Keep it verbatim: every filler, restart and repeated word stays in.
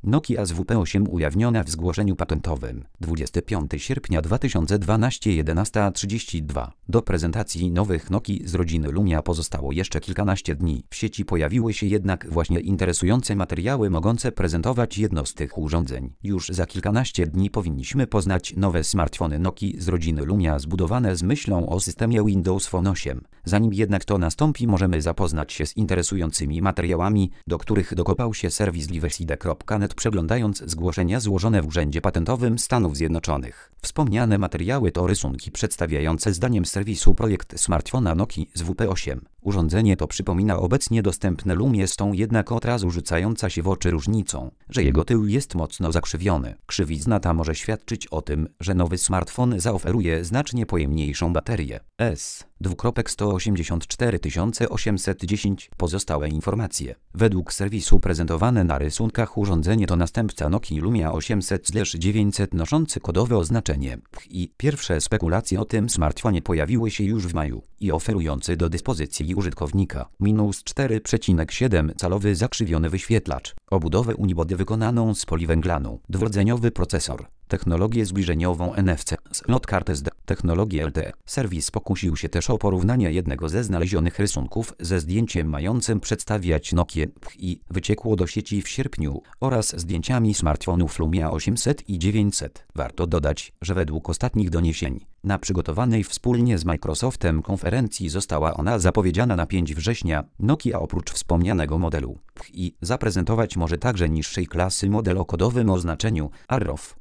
Nokia Z W P osiem ujawniona w zgłoszeniu patentowym dwudziestego piątego sierpnia dwa tysiące dwunastego jedenasta trzydzieści dwa. Do prezentacji nowych Nokii z rodziny Lumia pozostało jeszcze kilkanaście dni. W sieci pojawiły się jednak właśnie interesujące materiały mogące prezentować jedno z tych urządzeń. Już za kilkanaście dni powinniśmy poznać nowe smartfony Nokii z rodziny Lumia zbudowane z myślą o systemie Windows Phone osiem. Zanim jednak to nastąpi, możemy zapoznać się z interesującymi materiałami, do których dokopał się serwis liveside kropka net, przeglądając zgłoszenia złożone w Urzędzie Patentowym Stanów Zjednoczonych. Wspomniane materiały to rysunki przedstawiające zdaniem serwisu projekt smartfona Nokii Z W P osiem. Urządzenie to przypomina obecnie dostępne Lumie, z tą jednak od razu rzucająca się w oczy różnicą, że jego tył jest mocno zakrzywiony. Krzywizna ta może świadczyć o tym, że nowy smartfon zaoferuje znacznie pojemniejszą baterię. S sto osiemdziesiąt cztery tysiące osiemset dziesięć. Pozostałe informacje. Według serwisu prezentowane na rysunkach urządzenie to następca Nokii Lumia osiemset dziewięćset noszący kodowe oznaczenie P H I. Pierwsze spekulacje o tym smartfonie pojawiły się już w maju i oferujący do dyspozycji użytkownika minus cztery przecinek siedem calowy zakrzywiony wyświetlacz, obudowę unibody wykonaną z poliwęglanu, dwurdzeniowy procesor, technologię zbliżeniową N F C, slot kart S D, technologię L T E. Serwis pokusił się też o porównanie jednego ze znalezionych rysunków ze zdjęciem mającym przedstawiać Nokię P H I. Wyciekło do sieci w sierpniu oraz zdjęciami smartfonów Lumia osiemset i dziewięćset. Warto dodać, że według ostatnich doniesień na przygotowanej wspólnie z Microsoftem konferencji została ona zapowiedziana na piątego września. Nokia oprócz wspomnianego modelu P H I zaprezentować może także niższej klasy model o kodowym oznaczeniu A R R O W.